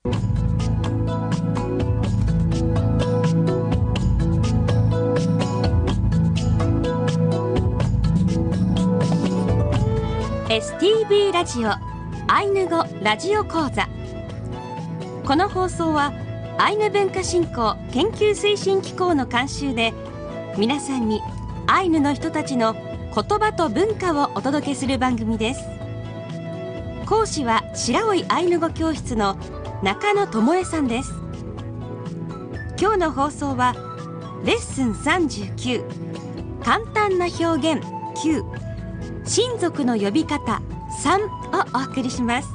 STV ラジオアイヌ語ラジオ講座。この放送はアイヌ文化振興研究推進機構の監修で、皆さんにアイヌの人たちの言葉と文化をお届けする番組です。講師は白老アイヌ語教室の中野智恵さんです。今日の放送はレッスン39、簡単な表現9、親族の呼び方3をお送りします。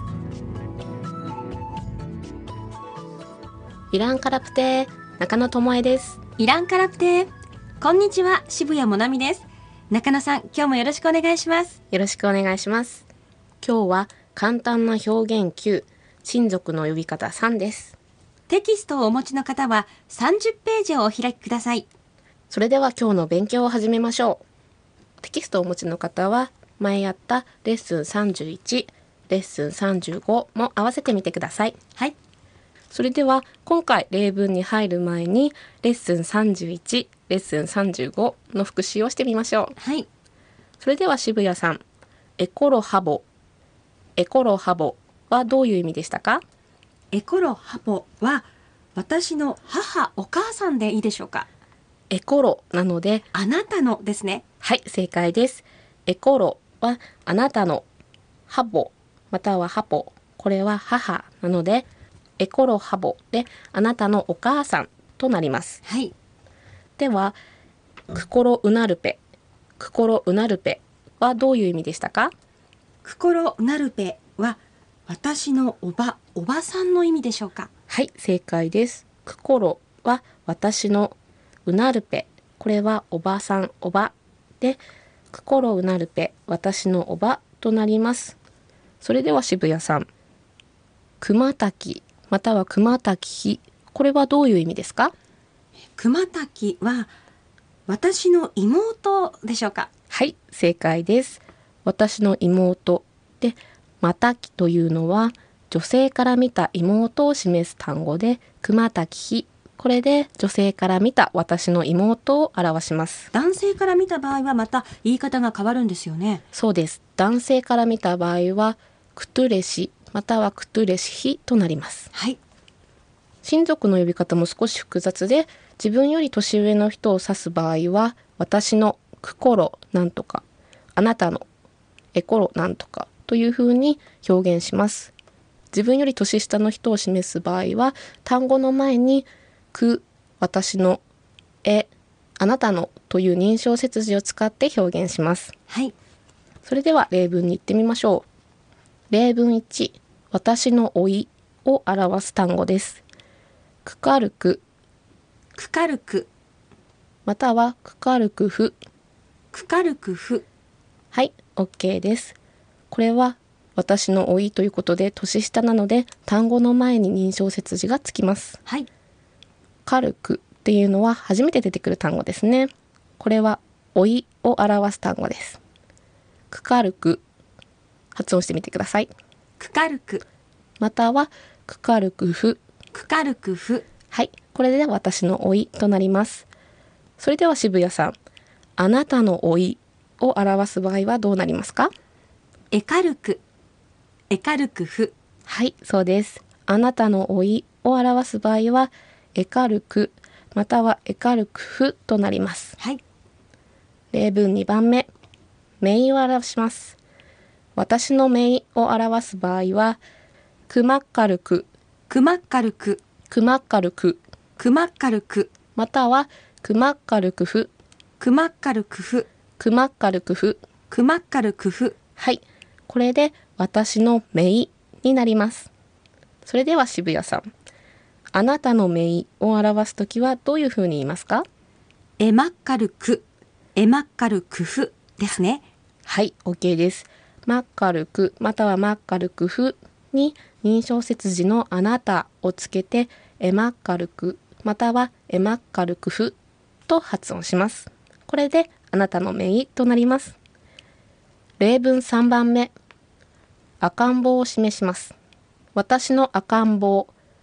イランカラプテー、中野智恵です。 イランカラプテー、こんにちは、渋谷もなみです。中野さん、今日もよろしくお願いします。 よろしくお願いします。今日は簡単な表現9、親族の呼び方3です。 テキストをお持ちの方は30ページをお開きください。 それでは今日の勉強を始めましょう。テキストをお持ちの方は前やったレッスン31、レッスン35も合わせてみてください。 はい。 それでは今回例文に入る前にレッスン31、レッスン35の復習をしてみましょう。 はい。 それでは渋谷さん、エコロハボ。エコロハボはどういう意味でしたか？ エコロハボは私の母、お母さんでいいでしょうか？ エコロなので、 あなたのですね。 はい、正解です。エコロはあなたの、ハボまたはハポ、これは母なので、エコロハボであなたのお母さんとなります。 はい。 では、クコロウナルペ。クコロウナルペはどういう意味でしたか？ クコロウナルペは私のおばさんの意味でしょうか？ はい、正解です。クコロは私の、ウナルペ、これはおばさん、おばで、クコロウナルペ、私のおばとなります。それでは渋谷さん、クマタキまたはクマタキヒ、これはどういう意味ですか？ クマタキは私の妹でしょうか？ はい、正解です。私の妹で、マタキというのは女性から見た妹を示す単語で、クマタキヒ、これで女性から見た私の妹を表します。 男性から見た場合はまた言い方が変わるんですよね。 そうです。男性から見た場合はクトゥレシまたはクトゥレシヒとなります。 はい。 親族の呼び方も少し複雑で、自分より年上の人を指す場合は私のクコロなんとか、あなたのエコロなんとかというふうに表現します。自分より年下の人を示す場合は単語の前にく、私の、あなたのという認証接字を使って表現します。 はい。 それでは例文に行ってみましょう。例文1、私の老いを表す単語です。クカルク、 クカルク、 またはクカルクフ。 クカルクフ。 はい、OK です。これは私の老いということで年下なので単語の前に認証接字がつきます。 はい。 カルクっていうのは初めて出てくる単語ですね。これは老いを表す単語です。クカルク、発音してみてください。 クカルク、 またはクカルクフ。 クカルクフ。 はい、これで私の老いとなります。それでは渋谷さん、あなたの老いを表す場合はどうなりますか？ エカルク、エカルクフ。 はい、そうです。あなたの老いを表す場合はエカルクまたはエカルクフとなります。 はい。 例文2番目、姪を表します。私の姪を表す場合はクマッカルク、 クマッカルク、 クマッカルク、 クマッカルク、 またはクマッカルクフ、 クマッカルクフ、 クマッカルクフ。 クマッカルクフ。 はい、これで私の姪になります。それでは渋谷さん、あなたの姪を表すときはどういうふうに言いますか？ エマッカルク、エマッカルクフですね。 はい、OK です。マッカルクまたはマッカルクフに認証接字のあなたをつけてエマッカルクまたはエマッカルクフと発音します。これであなたの姪となります。例文3番目、赤ん坊を示します。私の赤ん坊、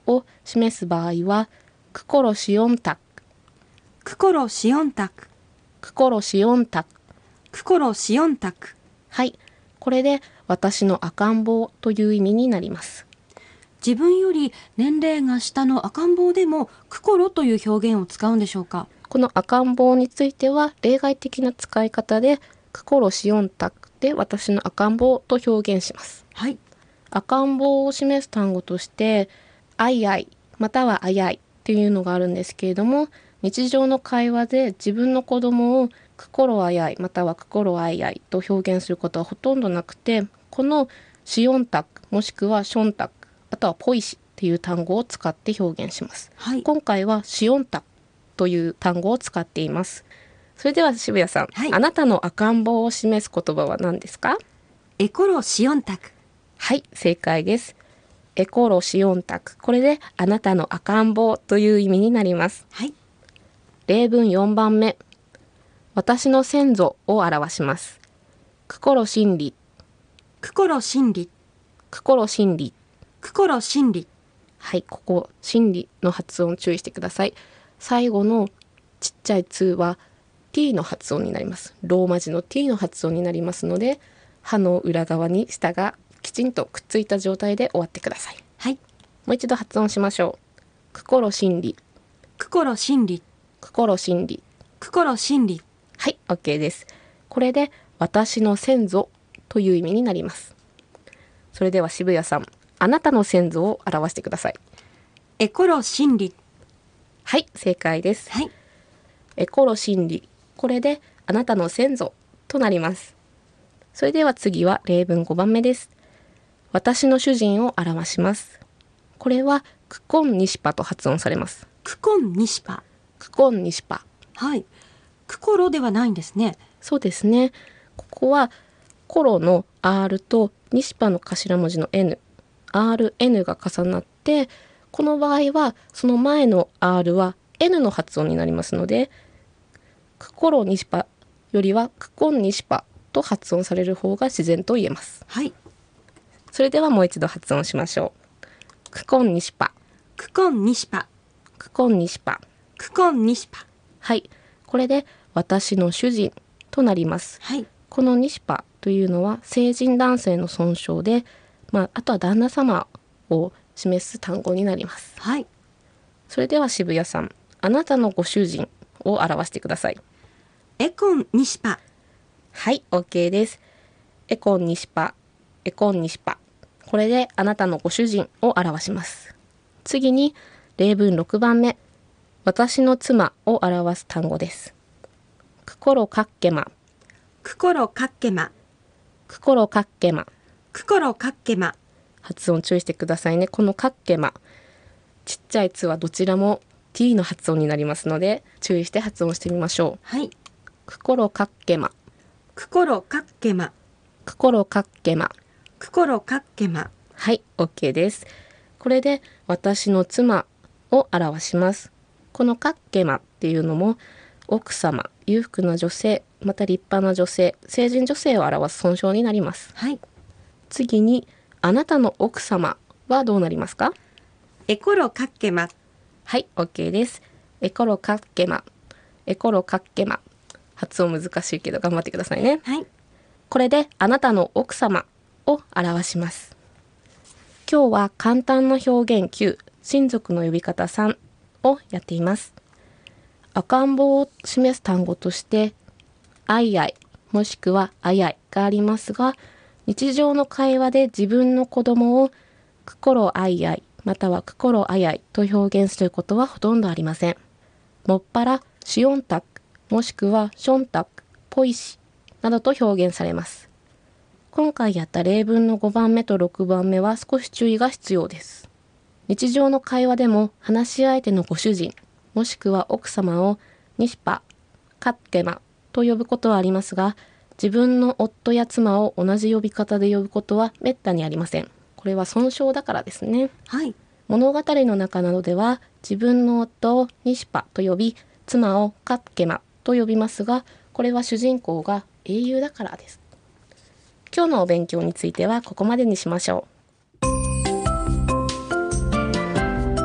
を示す場合はクコロシオンタク、 クコロシオンタク、 クコロシオンタク。 クコロシオンタク。 はい、これで私の赤ん坊という意味になります。 自分より年齢が下の赤ん坊でもクコロという表現を使うんでしょうか？ この赤ん坊については例外的な使い方でクコロシオンタクで私の赤ん坊と表現します。 はい。 赤ん坊を示す単語としてあいあいまたはあやいっていうのがあるんですけれども、日常の会話で自分の子供をクコロあやいまたはクコロあいあいと表現することはほとんどなくて、このシオンタクもしくはションタクあとはポイシっていう単語を使って表現します。 はい。 今回はシオンタクという単語を使っています。それでは渋谷さん、 はい、 あなたの赤ん坊を示す言葉は何ですか？ エコロシオンタク。 はい、正解です。エコロシオンタク。これであなたの赤ん坊という意味になります。 はい。 例文4番目。私の先祖を表します。クコロシンリ、 クコロシンリ、 クコロシンリ。 クコロシンリ。 はい、ここ、心理の発音注意してください。最後のちっちゃい2は t の発音になります。ローマ字の t の発音になりますので、歯の裏側に舌がきちんとくっついた状態で終わってください。 はい。 もう一度発音しましょう。クコロシンリ、 クコロシンリ、 クコロシンリ。 クコロシンリ。 はい、OK です。これで私の先祖という意味になります。それでは渋谷さん、あなたの先祖を表してください。 エコロシンリ。 はい、正解です。 はい。 エコロシンリ。これであなたの先祖となります。それでは次は例文5番目です。私の主人を表します。これはクコンニシパと発音されます。 クコンニシパ。 クコンニシパ。 はい。クコロではないんですね。 そうですね。ここはコロの R とニシパの頭文字の N、RN が重なって、この場合はその前の R は N の発音になりますので、クコロニシパよりはクコンニシパと発音される方が自然と言えます。 はい。 それではもう一度発音しましょう。クコンニシパ、 クコンニシパ、 クコンニシパ。 クコンニシパ。 はい。これで私の主人となります。 はい。 このニシパというのは成人男性の尊称で、あとは旦那様を示す単語になります。 はい。 それでは渋谷さん、あなたのご主人を表してください。 エコンニシパ。 はい、OK です。エコンニシパ、エコンニシパ。これであなたのご主人を表します。次に例文6番目。私の妻を表す単語です。クコロカッケマ、 クコロカッケマ、 クコロカッケマ。 クコロカッケマ。 発音注意してくださいね。このカッケマ、ちっちゃいつはどちらも t の発音になりますので注意して発音してみましょう。 はい。 クコロカッケマ、 クコロカッケマ、 クコロカッケマ。 クコロカッケマ。 はい、OK です。これで私の妻を表します。このカッケマっていうのも奥様、裕福な女性、また立派な女性、成人女性を表す尊称になります。 はい。 次にあなたの奥様はどうなりますか？ エコロカッケマ。 はい、OK です。エコロカッケマ、エコロカッケマ。発音難しいけど頑張ってくださいね。 はい。 これであなたの奥様を表します。今日は簡単な表現9、親族の呼び方3をやっています。赤ん坊を示す単語として、あいあいもしくはあやいがありますが、日常の会話で自分の子供をクコロあいあいまたはクコロあやいと表現することはほとんどありません。もっぱらシオンタクもしくはションタク、ポイシなどと表現されます。今回やった例文の5番目と6番目は少し注意が必要です。日常の会話でも話し相手のご主人もしくは奥様をニシパ、カッケマと呼ぶことはありますが、自分の夫や妻を同じ呼び方で呼ぶことはめったにありません。これは尊称だからですね。 はい。 物語の中などでは自分の夫をニシパと呼び、妻をカッケマと呼びますが、これは主人公が英雄だからです。今日のお勉強についてはここまでにしましょう。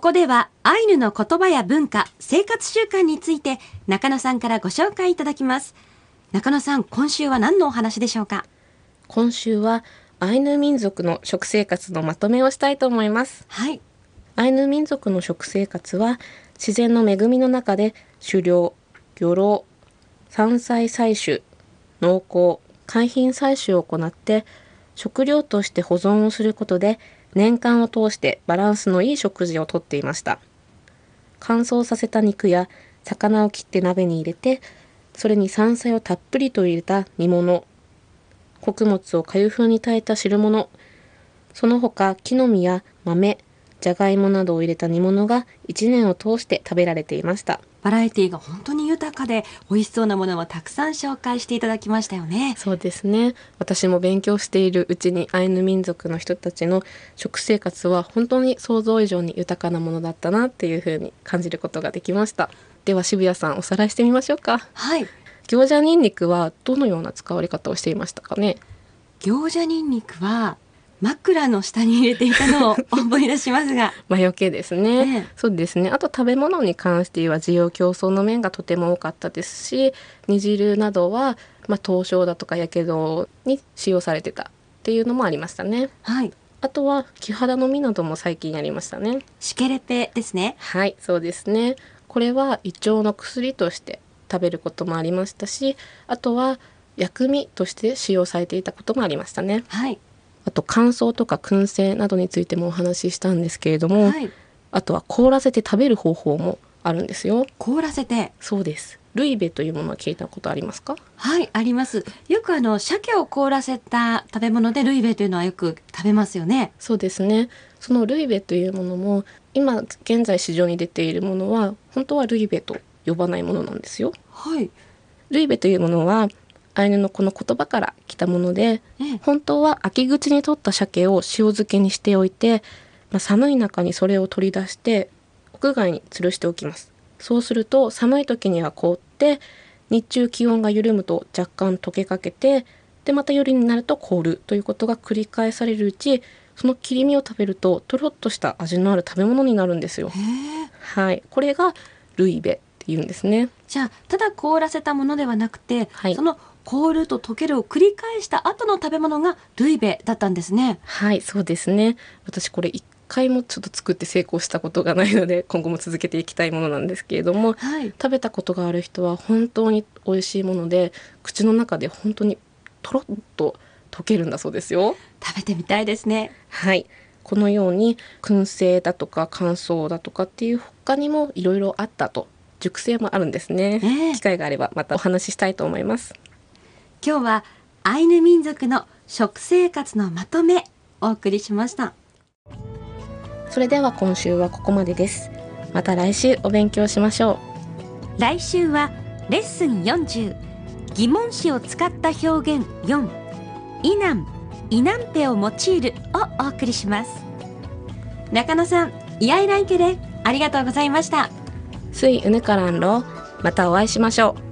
こではアイヌの言葉や文化、生活習慣について中野さんからご紹介いただきます。中野さん、今週は何のお話でしょうか？ 今週はアイヌ民族の食生活のまとめをしたいと思います。 はい。 アイヌ民族の食生活は自然の恵みの中で狩猟、漁労、山菜採取、農耕、海浜採取を行って食料として保存をすることで年間を通してバランスのいい食事をとっていました。乾燥させた肉や魚を切って鍋に入れて、それに山菜をたっぷりと入れた煮物、穀物を粥風に炊いた汁物、その他木の実や豆、じゃがいもなどを入れた煮物が1年を通して食べられていました。 バラエティが本当に豊かで美味しそうなものもたくさん紹介していただきましたよね。 そうですね。私も勉強しているうちにアイヌ民族の人たちの食生活は本当に想像以上に豊かなものだったなっていうふうに感じることができました。では渋谷さん、おさらいしてみましょうか。 はい。 行者ニンニクはどのような使われ方をしていましたかね？ 行者ニンニクは枕の下に入れていたのを思い出しますが魔除けですね、そうですね。あと食べ物に関しては需要競争の面がとても多かったですし、煮汁などは、凍傷だとかやけどに使用されてたっていうのもありましたね。 はい。 あとは木肌の実なども最近やりましたね。 シケレペですね。 はい、そうですね。これは胃腸の薬として食べることもありましたし、あとは薬味として使用されていたこともありましたね。 はい。 あと乾燥とか燻製などについてもお話ししたんですけれども、 はい。 あとは凍らせて食べる方法もあるんですよ。 凍らせて。 そうです。ルイベというものは聞いたことありますか？ はい、あります。よく鮭を凍らせた食べ物でルイベというのはよく食べますよね。 そうですね。そのルイベというものも今現在市場に出ているものは本当はルイベと呼ばないものなんですよ。 はい。 ルイベというものはアイヌのこの言葉から来たもので、本当は秋口に取った鮭を塩漬けにしておいて、寒い中にそれを取り出して屋外に吊るしておきます。そうすると寒い時には凍って、日中気温が緩むと若干溶けかけて、でまた夜になると凍るということが繰り返されるうち、その切り身を食べるととろっとした味のある食べ物になるんですよ。はい、これがルイベっていうんですね。 じゃあただ凍らせたものではなくて、 はい、 その凍ると溶けるを繰り返した後の食べ物がルイベだったんですね。 はい、そうですね。私これ一回もちょっと作って成功したことがないので今後も続けていきたいものなんですけれども、 はい、 食べたことがある人は本当に美味しいもので、口の中で本当にとろっと溶けるんだそうですよ。 食べてみたいですね。 はい、このように燻製だとか乾燥だとかっていう他にもいろいろあったと、熟成もあるんですね。機会があればまたお話ししたいと思います。 今日はアイヌ民族の食生活のまとめお送りしました。 それでは今週はここまでです。また来週お勉強しましょう。来週はレッスン40、疑問詞を使った表現4、イナン、イナンペを用いるをお送りします。中野さん、イヤイライケでありがとうございました。 スイウヌカランロー、またお会いしましょう。